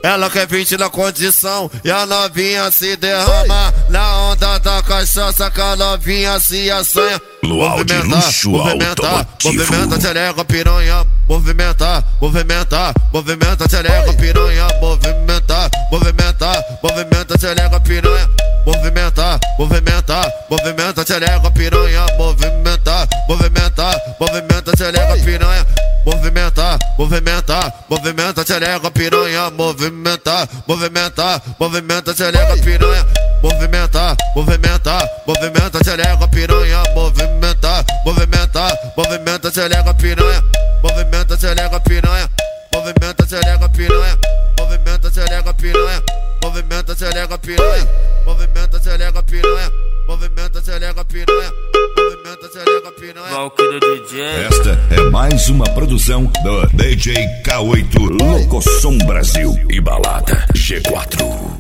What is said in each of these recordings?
Ela quer 20 na condição e a novinha se derrama. Na onda da cachaça que a novinha se assanha. Luau de luxo automotivo. Movimenta, xereca, piranha. Movimenta, movimenta, movimenta, xereca, piranha. Movimenta, movimenta, movimenta, xereca, piranha. Movimenta, movimenta, movimenta, xereca, piranha. Movimenta, movimenta, movimenta, xereca, piranha. Movimenta, movimenta, movimenta, xereca, piranha. Movimenta, movimenta, movimenta, xereca, piranha. Movimenta, movimenta, movimenta, xereca, piranha. Movimenta, movimenta, movimenta, xereca, piranha. Movimenta, xereca, piranha. Movimenta, xereca, piranha. Movimenta, xereca, piranha. Movimenta, xereca, piranha. Movimenta, xereca, piranha. Movimenta, xereca, piranha. Movimenta, xereca, piranha. Valquírio DJ. Esta é mais uma produção do DJ K8 Locosom Brasil e Balada G4.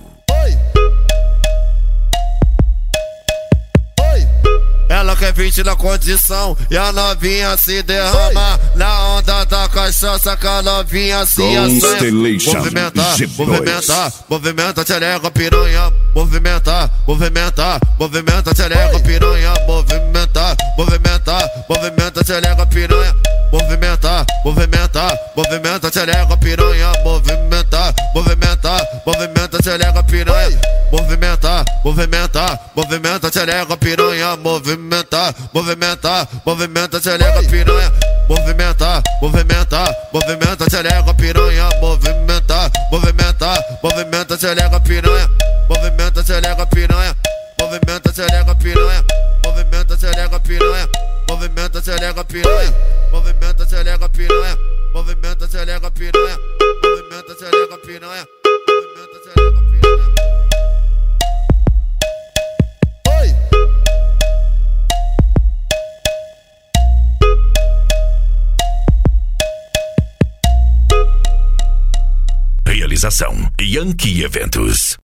Ela quer 20 na condição e a novinha se derrama. Na onda da cachaça que a novinha se assanha. Movimenta, movimenta, movimenta, xereca, piranha. Movimenta, movimenta, movimenta, xereca, piranha. Movimenta, movimenta, movimenta, xereca, piranha. Movimenta, movimenta, movimenta, xereca, piranha. Movimenta, movimenta, movimenta, xereca, piranha. Movimenta, movimenta, movimenta, xereca, piranha. Movimenta, movimenta, movimenta, xereca, piranha. Movimenta, movimenta, movimenta, xereca, piranha. Movimenta, movimenta, movimenta, xereca, piranha. Movimenta, xereca, piranha. Movimenta, xereca, piranha. Movimenta, xereca, piranha. Movimenta, xereca, piranha. Movimenta, xereca, piranha. Movimenta, xereca, piranha. Movimenta, xereca, piranha. Movimenta, xereca, piranha. Realização Yankee Eventos.